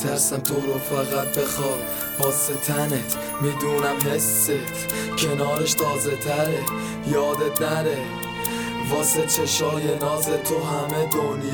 میترسم تو رو فقط بخواد واسه تنت، میدونم حست کنارش تازه تره، یادت نره واسه چشای ناز تو همه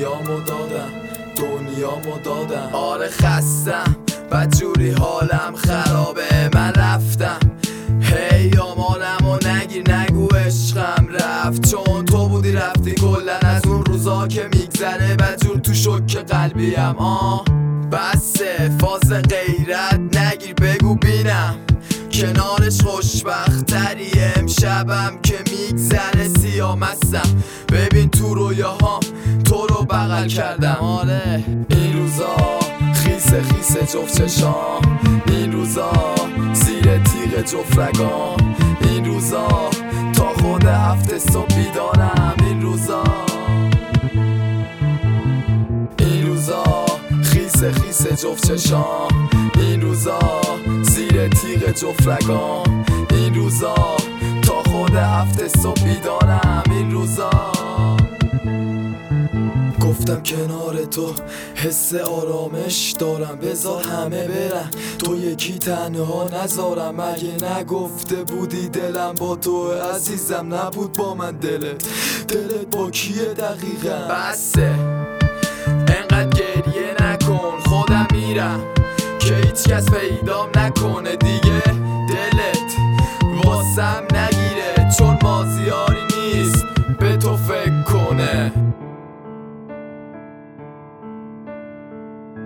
دنیامو دادم. آره خستم بدجوری حالم خرابه، من رفتم هی آمالم و نگیر نگو عشقم رفت، چون تو بودی رفتی کلن از اون روزا که میگذره بدجور تو شوک قلبیم. بسه فاز غیرت نگیر بگو بینم کنارش خوشبخت تری، امشبم که میگذره سیامستم، ببین تو رویاهام تو رو بغل کردم. آره این روزا خیسه جفت چشام، این روزا زیر تیغ جفت رگام، این روزا تا خود هفته صبح بیدارم، این روزا خیسه جفت چشام، این روزا زیر تیغ جفت رگام، این روزا تا خود هفته صبح بیدارم، این روزا گفتم کنار تو حس آرامش دارم، بذار همه برن تو یکی تنها نذارم، مگه نگفته بودی دلم با تو عزیزم، نبود با من دلت با کیه دقیقا؟ بسه انقدر گریه نکن خودم میرم که هیچ کس پیدام نکنه دیگه، دلت واسم نگیره چون مازیاری نیست به تو فکر کنه.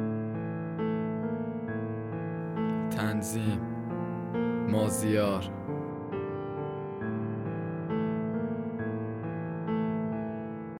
تنظیم مازیار.